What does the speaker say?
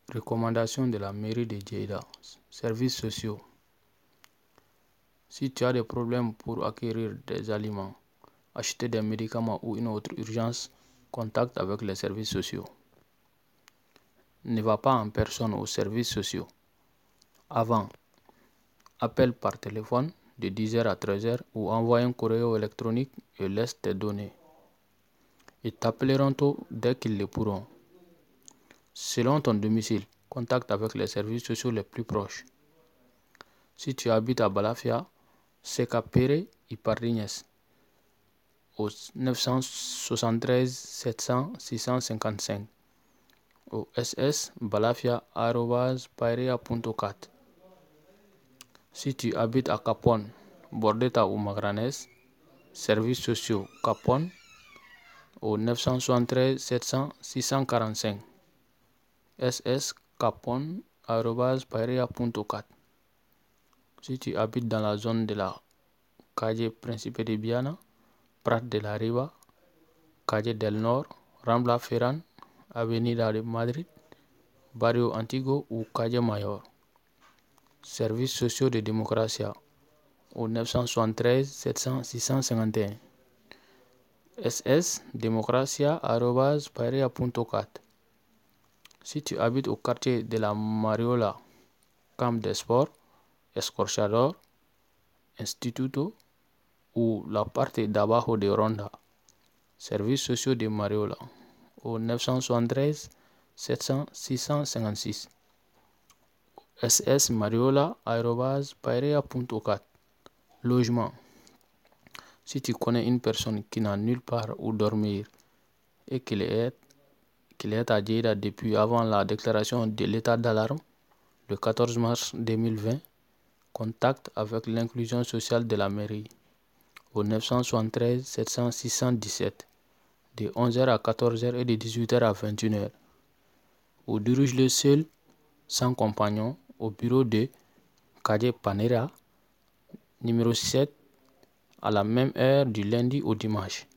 Recommandations de la mairie de Djeïda. Services sociaux. Si tu as des problèmes pour acquérir des aliments, acheter des médicaments ou une autre urgence, contacte avec les services sociaux. Ne va pas en personne aux services sociaux. Avant, appelle par téléphone de 10h à 13h ou envoie un courrier électronique et laisse tes données. Ils t'appelleront tôt dès qu'ils le pourront. Selon ton domicile, contacte avec les services sociaux les plus proches. Si tu habites à Balafia, Seka Pere y Pardignes au 973 700 655 au ss balafia@pairea.cat. Si tu habites à Capone, Bordeta ou Magranes, services sociaux Capone au 973 700 645 ss capone@pairea.cat. Si tu habites dans la zone de la calle Príncipe de Viana, Prat de la Riba, calle del Nord, Rambla Ferran, Avenida de Madrid, Barrio Antiguo ou calle Mayor. Services sociaux de Democracia au 973 700 651 ss democracia@pairea.cat. Si tu habites au quartier de la Mariola, Camp des Sports, Escorchador, Instituto ou la parte d'abajo de Ronda, services sociaux de Mariola au 973 700 656 ss mariola@pairea.cat. Logement. Si tu connais une personne qui n'a nulle part où dormir et qu'il est à Djeïda depuis avant la déclaration de l'état d'alarme le 14 mars 2020, contacte avec l'inclusion sociale de la mairie au 973 700 617 de 11h à 14h et de 18h à 21h. Ou dirige-le seul, sans compagnon, au bureau de Calle Panera, numéro 7, à la même heure du lundi au dimanche.